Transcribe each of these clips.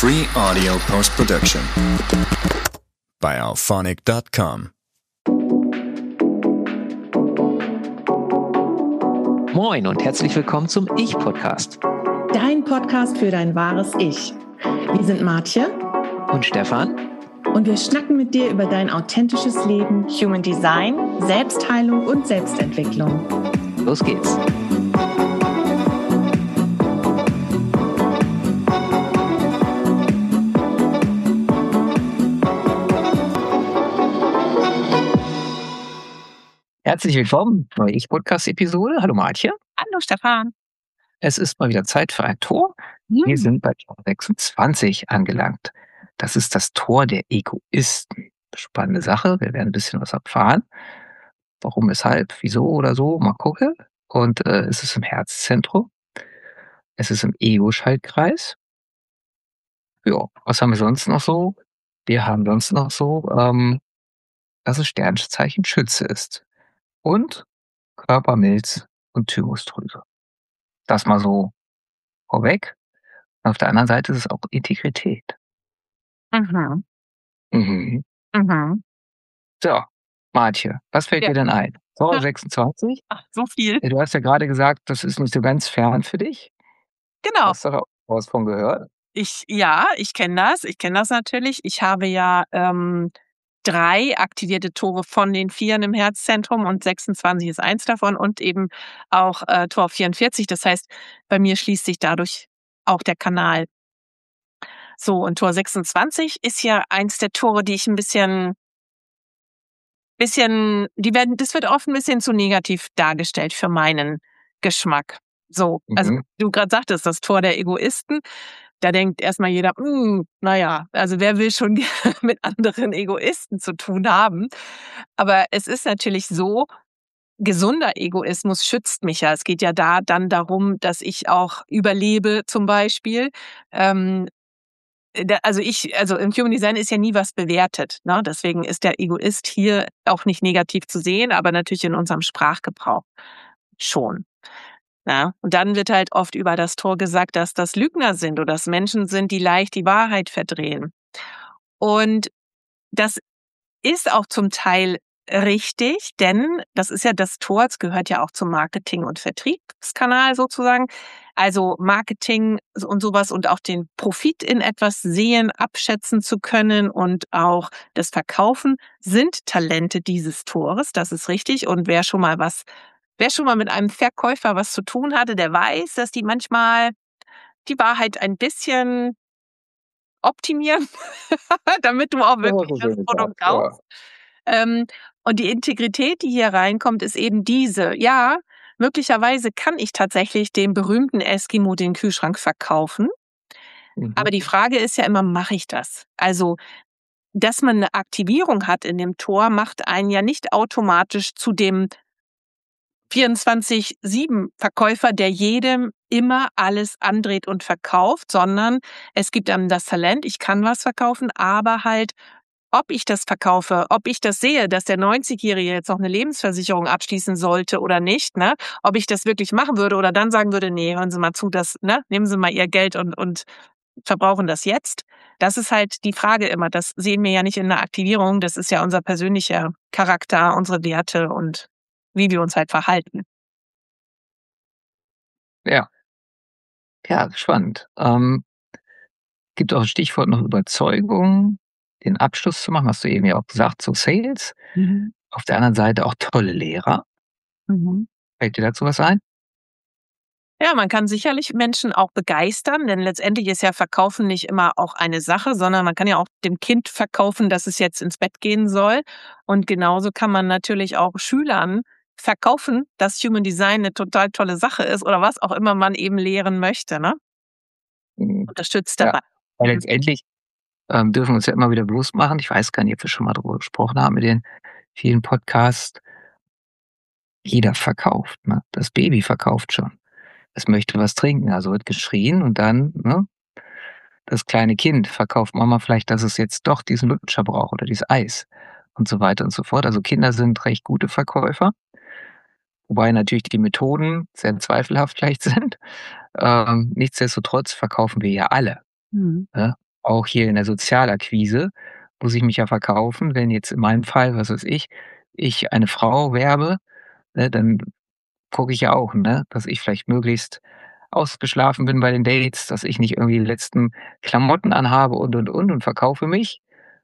Free audio post-production by Auphonic.com. Moin und herzlich willkommen zum Ich-Podcast. Dein Podcast für dein wahres Ich. Wir sind Martje Und Stefan. Und wir schnacken mit dir über dein authentisches Leben, Human Design, Selbstheilung und Selbstentwicklung. Los geht's. Herzlich willkommen, neue Ich-Podcast-Episode. Hallo Martje. Hallo Stefan. Es ist mal wieder Zeit für ein Tor. Wir sind bei Tor 26 angelangt. Das ist das Tor der Egoisten. Spannende Sache. Wir werden ein bisschen was erfahren. Warum, weshalb, wieso oder so. Mal gucken. Und es ist im Herzzentrum. Es ist im Ego-Schaltkreis. Ja, was haben wir sonst noch so? Wir haben sonst noch so, dass es Sternzeichen Schütze ist. Und Körpermilz und Thymusdrüse. Das mal so vorweg. Und auf der anderen Seite ist es auch Integrität. Mhm. Mhm. Mhm. So, Martje, was fällt dir denn ein? Tor Ja. 26? Ach, so viel. Du hast ja gerade gesagt, das ist nicht so ganz fern für dich. Genau. Hast du da auch was von gehört? Ich kenne das. Ich kenne das natürlich. Ich habe ja 3 aktivierte Tore von den 4 im Herzzentrum und 26 ist eins davon und eben auch Tor 44. Das heißt, bei mir schließt sich dadurch auch der Kanal. So, und Tor 26 ist ja eins der Tore, die ich das wird oft ein bisschen zu negativ dargestellt für meinen Geschmack. So, also du gerade sagtest, das Tor der Egoisten. Da denkt erstmal jeder, naja, also wer will schon mit anderen Egoisten zu tun haben? Aber es ist natürlich so, gesunder Egoismus schützt mich ja. Es geht ja da dann darum, dass ich auch überlebe zum Beispiel. Also im Human Design ist ja nie was bewertet, ne? Deswegen ist der Egoist hier auch nicht negativ zu sehen, aber natürlich in unserem Sprachgebrauch schon. Ja, und dann wird halt oft über das Tor gesagt, dass das Lügner sind oder dass Menschen sind, die leicht die Wahrheit verdrehen. Und das ist auch zum Teil richtig, denn das ist ja das Tor, es gehört ja auch zum Marketing- und Vertriebskanal sozusagen. Also Marketing und sowas und auch den Profit in etwas sehen, abschätzen zu können und auch das Verkaufen sind Talente dieses Tores, das ist richtig. Und wer schon mal mit einem Verkäufer was zu tun hatte, der weiß, dass die manchmal die Wahrheit ein bisschen optimieren, damit du auch wirklich das Produkt kaufst. Und die Integrität, die hier reinkommt, ist eben diese. Ja, möglicherweise kann ich tatsächlich dem berühmten Eskimo den Kühlschrank verkaufen. Aber die Frage ist ja immer, mache ich das? Also, dass man eine Aktivierung hat in dem Tor, macht einen ja nicht automatisch zu dem 24/7-Verkäufer, der jedem immer alles andreht und verkauft, sondern es gibt einem das Talent, ich kann was verkaufen, aber halt, ob ich das verkaufe, ob ich das sehe, dass der 90-Jährige jetzt noch eine Lebensversicherung abschließen sollte oder nicht, ne? Ob ich das wirklich machen würde oder dann sagen würde, nee, hören Sie mal zu, nehmen Sie mal Ihr Geld und verbrauchen das jetzt. Das ist halt die Frage immer. Das sehen wir ja nicht in der Aktivierung. Das ist ja unser persönlicher Charakter, unsere Werte und wie wir uns halt verhalten. Ja. Ja, spannend. Gibt auch ein Stichwort noch Überzeugung, den Abschluss zu machen, hast du eben ja auch gesagt, so Sales. Auf der anderen Seite auch tolle Lehrer. Fällt dir dazu was ein? Ja, man kann sicherlich Menschen auch begeistern, denn letztendlich ist ja Verkaufen nicht immer auch eine Sache, sondern man kann ja auch dem Kind verkaufen, dass es jetzt ins Bett gehen soll. Und genauso kann man natürlich auch Schülern verkaufen, dass Human Design eine total tolle Sache ist oder was auch immer man eben lehren möchte, ne? Unterstützt dabei. Weil letztendlich dürfen wir uns ja immer wieder bewusst machen, ich weiß gar nicht, ob wir schon mal darüber gesprochen haben mit den vielen Podcasts, jeder verkauft, ne? Das Baby verkauft schon. Es möchte was trinken, also wird geschrien und dann, ne, das kleine Kind verkauft Mama vielleicht, dass es jetzt doch diesen Lutscher braucht oder dieses Eis und so weiter und so fort. Also Kinder sind recht gute Verkäufer, wobei natürlich die Methoden sehr zweifelhaft vielleicht sind. Nichtsdestotrotz verkaufen wir ja alle. Ne? auch hier in der Sozialakquise muss ich mich ja verkaufen. Wenn jetzt in meinem Fall, was weiß ich eine Frau werbe, ne, dann gucke ich ja auch, ne, dass ich vielleicht möglichst ausgeschlafen bin bei den Dates, dass ich nicht irgendwie die letzten Klamotten anhabe und verkaufe mich.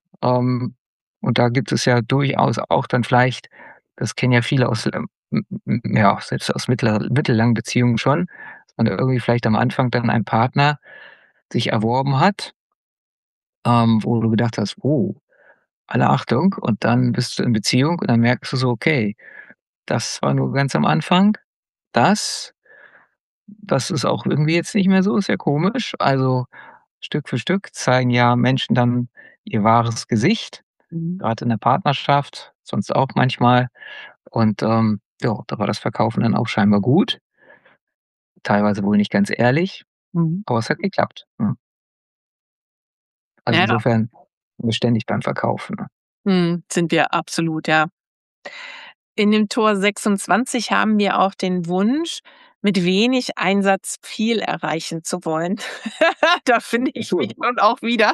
Und da gibt es ja durchaus auch dann vielleicht, das kennen ja viele aus, ja, selbst aus mittellangen Beziehungen schon, dass man irgendwie vielleicht am Anfang dann einen Partner sich erworben hat, wo du gedacht hast: „Oh, alle Achtung“, und dann bist du in Beziehung und dann merkst du so: „Okay, das war nur ganz am Anfang. Das das ist auch irgendwie jetzt nicht mehr so, ist ja komisch.“ Also, Stück für Stück zeigen ja Menschen dann ihr wahres Gesicht, Mhm. grad in der Partnerschaft, sonst auch manchmal. Und, ja, da war das Verkaufen dann auch scheinbar gut, teilweise wohl nicht ganz ehrlich, Mhm. aber es hat geklappt, ne? Also, Ja, insofern beständig beim Verkaufen, ne? sind wir absolut, ja. In dem Tor 26 haben wir auch den Wunsch, mit wenig Einsatz viel erreichen zu wollen. Da finde ich mich nun auch wieder.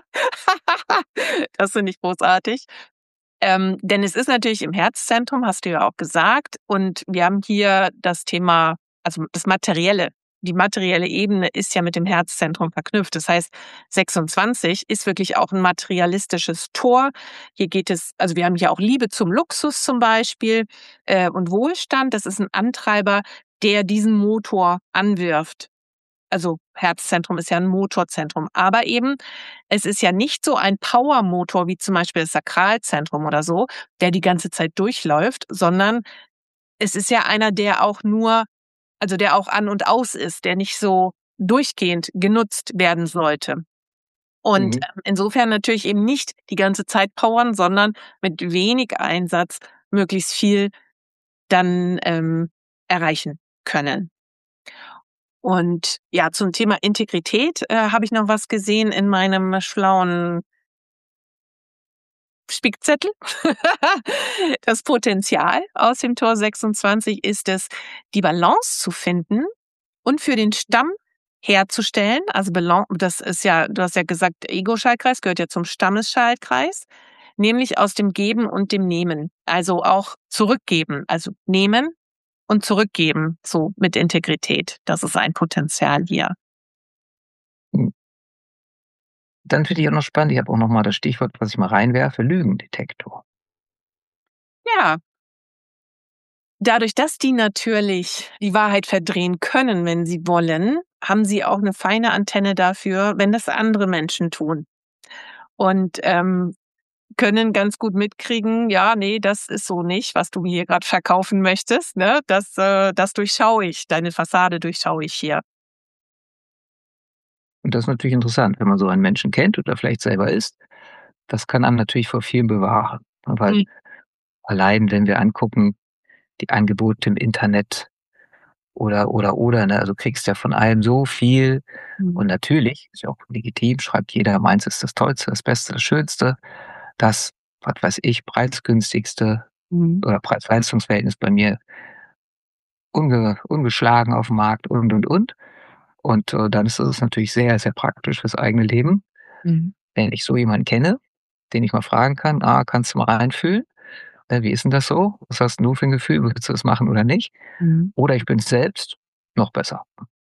Das finde ich großartig. Denn es ist natürlich im Herzzentrum, hast du ja auch gesagt. Und wir haben hier das Thema, also das Materielle. Die materielle Ebene ist ja mit dem Herzzentrum verknüpft. Das heißt, 26 ist wirklich auch ein materialistisches Tor. Hier geht es, also wir haben hier auch Liebe zum Luxus zum Beispiel und Wohlstand. Das ist ein Antreiber, der diesen Motor anwirft. Also Herzzentrum ist ja ein Motorzentrum. Aber eben, es ist ja nicht so ein Powermotor wie zum Beispiel das Sakralzentrum oder so, der die ganze Zeit durchläuft, sondern es ist ja einer, der auch nur, also der auch an und aus ist, der nicht so durchgehend genutzt werden sollte. Und Mhm. insofern natürlich eben nicht die ganze Zeit powern, sondern mit wenig Einsatz möglichst viel dann erreichen können. Und ja, zum Thema Integrität habe ich noch was gesehen in meinem schlauen Spickzettel. Das Potenzial aus dem Tor 26 ist es, die Balance zu finden und für den Stamm herzustellen. Also das ist ja, du hast ja gesagt, Ego-Schaltkreis gehört ja zum Stammesschaltkreis, nämlich aus dem Geben und dem Nehmen. Also auch zurückgeben, also nehmen und zurückgeben, so mit Integrität. Das ist ein Potenzial hier. Hm. Dann finde ich auch noch spannend, ich habe auch noch mal das Stichwort, was ich mal reinwerfe, Lügendetektor. Ja, dadurch, dass die natürlich die Wahrheit verdrehen können, wenn sie wollen, haben sie auch eine feine Antenne dafür, wenn das andere Menschen tun. Und, können ganz gut mitkriegen: „Ja, nee, das ist so nicht, was du mir hier grad verkaufen möchtest, ne? Das durchschaue ich. Deine Fassade durchschaue ich hier.“ Und das ist natürlich interessant, wenn man so einen Menschen kennt oder vielleicht selber ist. Das kann einem natürlich vor vielem bewahren, ne, weil Mhm. allein, wenn wir angucken, die Angebote im Internet oder, ne? Also, du kriegst ja von allem so viel Mhm. und natürlich, ist ja auch legitim, schreibt jeder, meins ist das Tollste, das Beste, das Schönste, das, was weiß ich, preisgünstigste Mhm. oder Preis-Leistungs-Verhältnis bei mir ungeschlagen auf dem Markt und. Und, dann ist es natürlich sehr, sehr praktisch fürs eigene Leben, Mhm. wenn ich so jemanden kenne, den ich mal fragen kann: „Ah, kannst du mal reinfühlen? Wie ist 'n das so? Was hast 'n du für 'n Gefühl? Würdest du das machen oder nicht?“ Mhm. Oder ich bin's selbst, noch besser.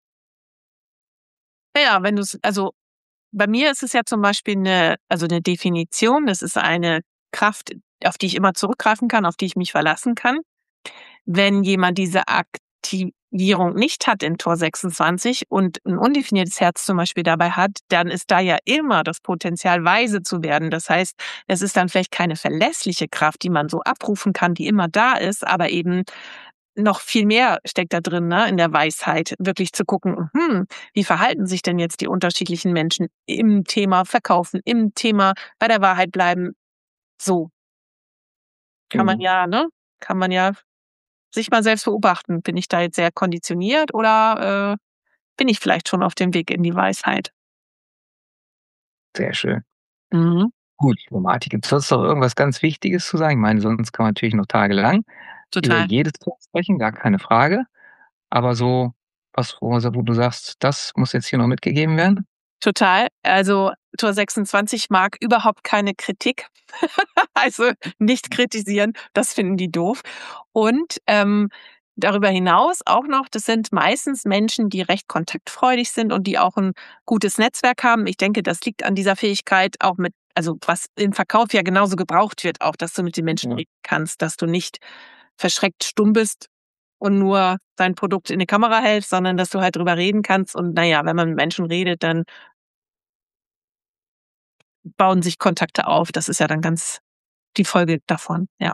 Na ja, wenn du's, also, bei mir ist es ja zum Beispiel eine Definition. Das ist eine Kraft, auf die ich immer zurückgreifen kann, auf die ich mich verlassen kann. Wenn jemand diese Aktivierung nicht hat in Tor 26 und ein undefiniertes Herz zum Beispiel dabei hat, dann ist da ja immer das Potenzial, weise zu werden. Das heißt, es ist dann vielleicht keine verlässliche Kraft, die man so abrufen kann, die immer da ist, aber eben noch viel mehr steckt da drin, ne, in der Weisheit, wirklich zu gucken, wie verhalten sich denn jetzt die unterschiedlichen Menschen im Thema Verkaufen, im Thema bei der Wahrheit bleiben. So kann man Mhm. ja, ne, kann man ja sich mal selbst beobachten. Bin ich da jetzt sehr konditioniert oder bin ich vielleicht schon auf dem Weg in die Weisheit? Sehr schön. Mhm, Gut, Romantik. Gibt's sonst noch irgendwas ganz Wichtiges zu sagen? Ich meine, sonst kann man natürlich noch tagelang über total. jedes Thema sprechen, gar keine Frage. Aber so was, wo du sagst, das muss jetzt hier noch mitgegeben werden? Total. Also Tor 26 mag überhaupt keine Kritik. Also nicht kritisieren, das finden die doof. Und darüber hinaus auch noch, das sind meistens Menschen, die recht kontaktfreudig sind und die auch ein gutes Netzwerk haben. Ich denke, das liegt an dieser Fähigkeit auch also was im Verkauf ja genauso gebraucht wird, auch, dass du mit den Menschen reden kannst, dass du nicht verschreckt stumm bist und nur dein Produkt in die Kamera hältst, sondern dass du halt drüber reden kannst. Und naja, wenn man mit Menschen redet, dann bauen sich Kontakte auf. Das ist ja dann ganz die Folge davon, ja.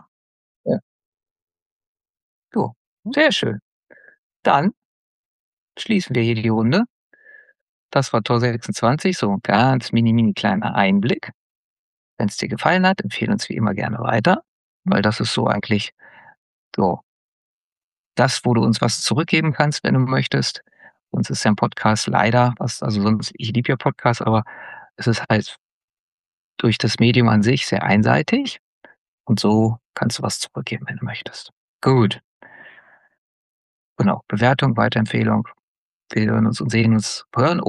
So, sehr schön. Dann schließen wir hier die Runde. Das war Tor 26, so ein ganz mini kleiner Einblick. Wenn es dir gefallen hat, empfehle uns wie immer gerne weiter, weil das ist so eigentlich so das, wo du uns was zurückgeben kannst, wenn du möchtest. Uns ist ja ein Podcast leider, ich liebe ja Podcasts, aber es ist halt durch das Medium an sich sehr einseitig und so kannst du was zurückgeben, wenn du möchtest. Gut. Genau, Bewertung, Weiterempfehlung. Wir hören uns und sehen uns, sehen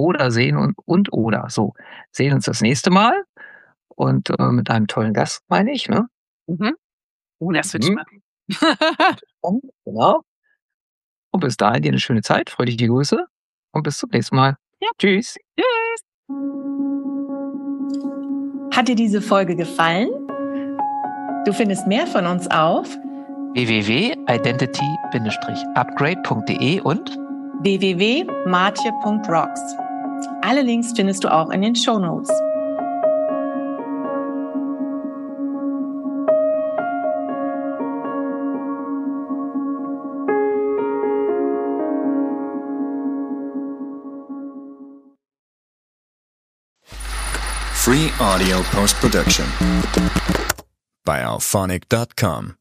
uns das nächste Mal und mit einem tollen Gast, meine ich, ne? Mhm. Das wird spannend. Genau. Und bis dahin dir eine schöne Zeit, freudige Grüße und bis zum nächsten Mal. Ja. Tschüss. Tschüss. Hat dir diese Folge gefallen? Du findest mehr von uns auf www.identity-upgrade.de und www.martje.rocks. Alle Links findest du auch in den Shownotes. Free audio post-production by alphonic.com.